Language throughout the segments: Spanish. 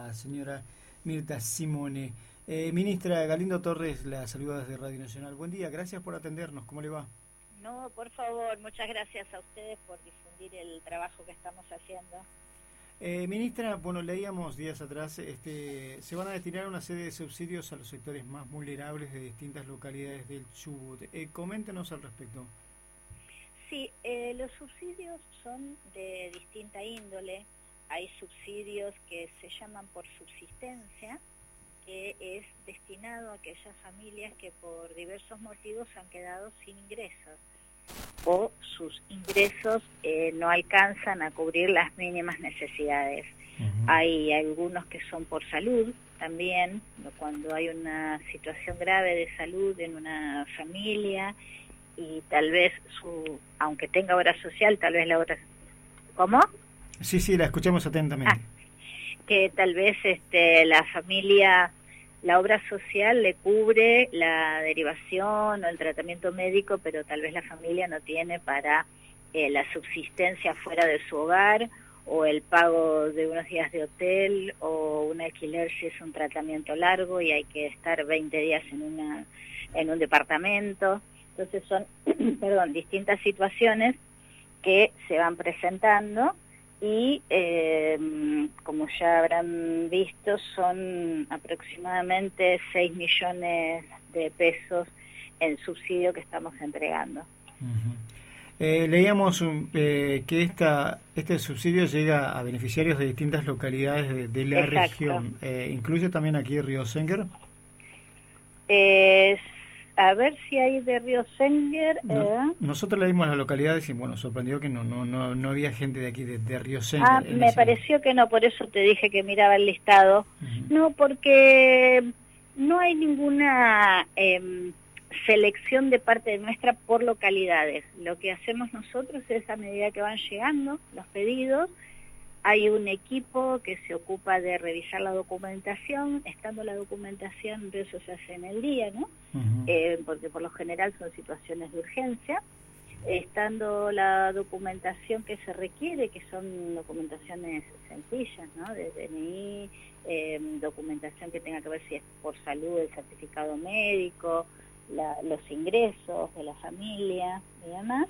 la señora Mirta Simone. Ministra, Galindo Torres la saluda desde Radio Nacional. Buen día, gracias por atendernos. ¿Cómo le va? No, por favor, muchas gracias a ustedes por difundir el trabajo que estamos haciendo. Ministra, bueno, leíamos días atrás, se van a destinar una serie de subsidios a los sectores más vulnerables de distintas localidades del Chubut. Coméntenos al respecto. Sí, los subsidios son de distinta índole. Hay subsidios que se llaman por subsistencia, que es destinado a aquellas familias que por diversos motivos han quedado sin ingresos o sus ingresos no alcanzan a cubrir las mínimas necesidades. Hay algunos que son por salud también, cuando hay una situación grave de salud en una familia y tal vez aunque tenga obra social, tal vez la obra... ¿Cómo? Sí, la escuchamos atentamente. Que tal vez la familia... La obra social le cubre la derivación o el tratamiento médico, pero tal vez la familia no tiene para la subsistencia fuera de su hogar o el pago de unos días de hotel o un alquiler si es un tratamiento largo y hay que estar 20 días en un departamento. Entonces son distintas situaciones que se van presentando. Y como ya habrán visto, son aproximadamente 6 millones de pesos en subsidio que estamos entregando. Leíamos que este subsidio llega a beneficiarios de distintas localidades de la región. ¿Incluye también aquí Río Senguer? A ver si hay de Río Senguer. Nosotros leímos las localidades y bueno, sorprendió que no había gente de aquí de Río Senguer. Me pareció que no, por eso te dije que miraba el listado. No, porque no hay ninguna selección de parte nuestra por localidades. Lo que hacemos nosotros es a medida que van llegando los pedidos, hay un equipo que se ocupa de revisar la documentación, estando la documentación, de eso se hace en el día, ¿no? Porque por lo general son situaciones de urgencia, estando la documentación que se requiere, que son documentaciones sencillas, ¿no? De DNI, documentación que tenga que ver si es por salud, el certificado médico, los ingresos de la familia y demás.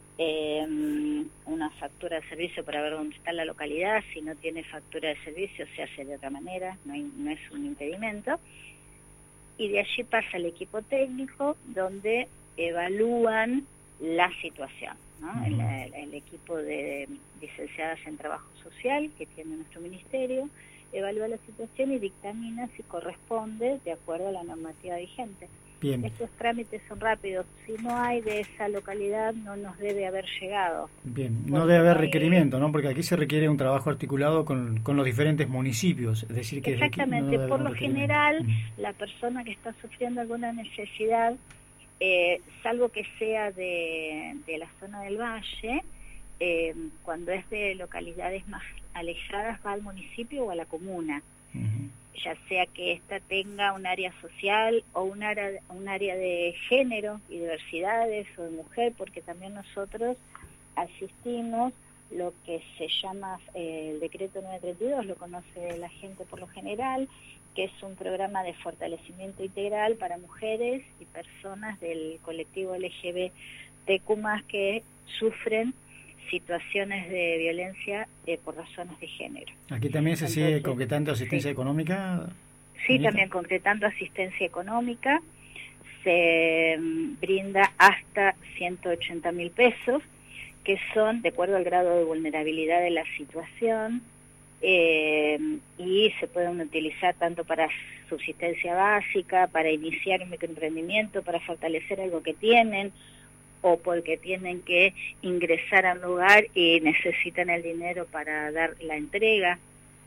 Una factura de servicio para ver dónde está la localidad. Si no tiene factura de servicio se hace de otra manera, no es un impedimento, y de allí pasa el equipo técnico donde evalúan la situación, ¿no? El equipo de licenciadas en trabajo social que tiene nuestro ministerio evalúa la situación y dictamina si corresponde de acuerdo a la normativa vigente. Bien. Estos trámites son rápidos. Si no hay de esa localidad, no nos debe haber llegado. Bien, no debe haber requerimiento, ¿no? Porque aquí se requiere un trabajo articulado con los diferentes municipios. Es decir, que exactamente, no por lo general, la persona que está sufriendo alguna necesidad, salvo que sea de la zona del valle, cuando es de localidades más alejadas, va al municipio o a la comuna. Ya sea que ésta tenga un área social o un área de género y diversidades o de mujer, porque también nosotros asistimos lo que se llama el decreto 932, lo conoce la gente por lo general, que es un programa de fortalecimiento integral para mujeres y personas del colectivo LGBTQ+, que sufren situaciones de violencia por razones de género. ¿Aquí también se sigue concretando asistencia económica? Sí, también concretando asistencia económica. Se brinda hasta 180.000 pesos, que son de acuerdo al grado de vulnerabilidad de la situación, y se pueden utilizar tanto para subsistencia básica, para iniciar un microemprendimiento, para fortalecer algo que tienen, o porque tienen que ingresar a un lugar y necesitan el dinero para dar la entrega.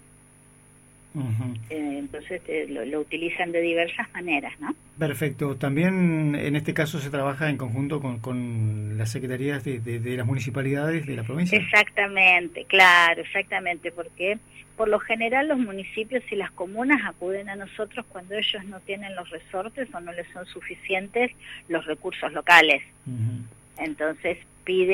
Entonces lo utilizan de diversas maneras, ¿no? Perfecto. También en este caso se trabaja en conjunto con las secretarías de las municipalidades de la provincia. Exactamente, claro, exactamente, porque por lo general los municipios y las comunas acuden a nosotros cuando ellos no tienen los resortes o no les son suficientes los recursos locales. Entonces piden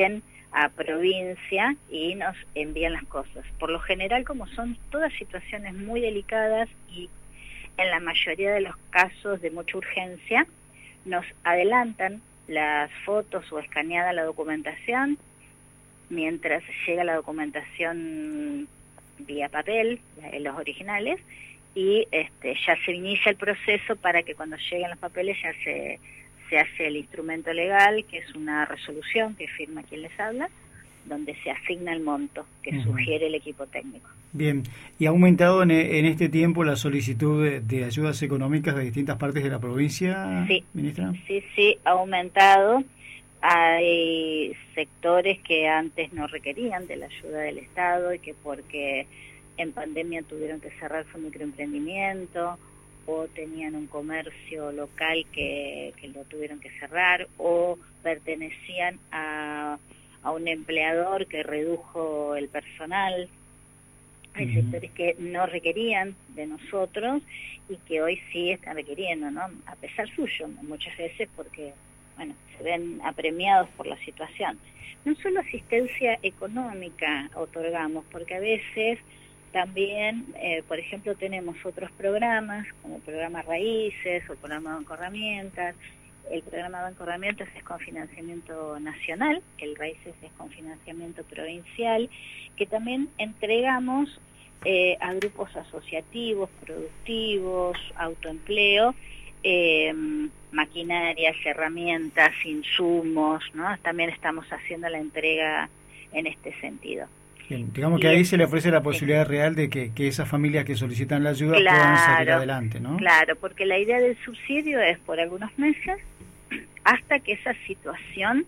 a provincia y nos envían las cosas. Por lo general, como son todas situaciones muy delicadas y en la mayoría de los casos de mucha urgencia, nos adelantan las fotos o escaneada la documentación mientras llega la documentación vía papel, los originales, y ya se inicia el proceso para que cuando lleguen los papeles ya se hace el instrumento legal, que es una resolución que firma quien les habla, donde se asigna el monto que sugiere el equipo técnico. Bien, ¿y ha aumentado en este tiempo la solicitud de ayudas económicas de distintas partes de la provincia, sí, ministra? Sí, ha aumentado. Hay sectores que antes no requerían de la ayuda del Estado y que porque en pandemia tuvieron que cerrar su microemprendimiento o tenían un comercio local que lo tuvieron que cerrar o pertenecían a un empleador que redujo el personal. Hay sectores que no requerían de nosotros y que hoy sí están requiriendo, ¿no? A pesar suyo, muchas veces porque, bueno, se ven apremiados por la situación. No solo asistencia económica otorgamos, porque a veces también, por ejemplo, tenemos otros programas, como el programa Raíces o el programa Banco Herramientas. El programa Banco Herramientas es con financiamiento nacional, el Raíces es con financiamiento provincial, que también entregamos a grupos asociativos, productivos, autoempleo, maquinarias, herramientas, insumos, ¿no? También estamos haciendo la entrega en este sentido. Bien, digamos que ahí se le ofrece la posibilidad real de que esas familias que solicitan la ayuda puedan salir adelante, ¿no? Claro, porque la idea del subsidio es por algunos meses hasta que esa situación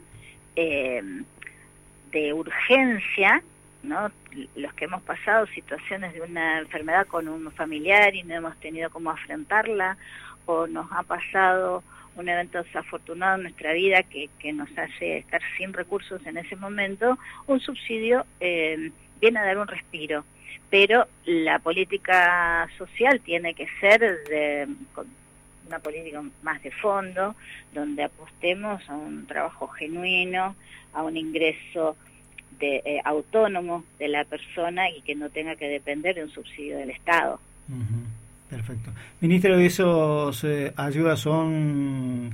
de urgencia, ¿no? Los que hemos pasado situaciones de una enfermedad con un familiar y no hemos tenido cómo afrontarla, o nos ha pasado un evento desafortunado en nuestra vida que nos hace estar sin recursos en ese momento, un subsidio viene a dar un respiro. Pero la política social tiene que ser con una política más de fondo, donde apostemos a un trabajo genuino, a un ingreso autónomo de la persona y que no tenga que depender de un subsidio del Estado. Perfecto. Ministro, ¿esos ayudas son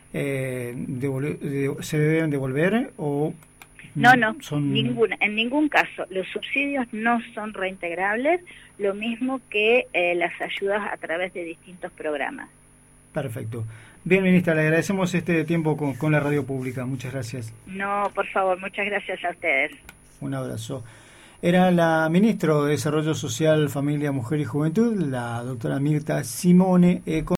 se deben devolver o no ninguna, en ningún caso? Los subsidios no son reintegrables, lo mismo que las ayudas a través de distintos programas. Perfecto. Bien, ministra, le agradecemos este tiempo con la radio pública. Muchas gracias. No, por favor, muchas gracias a ustedes. Un abrazo. Era la ministra de Desarrollo Social, Familia, Mujer y Juventud, la doctora Mirta Simone.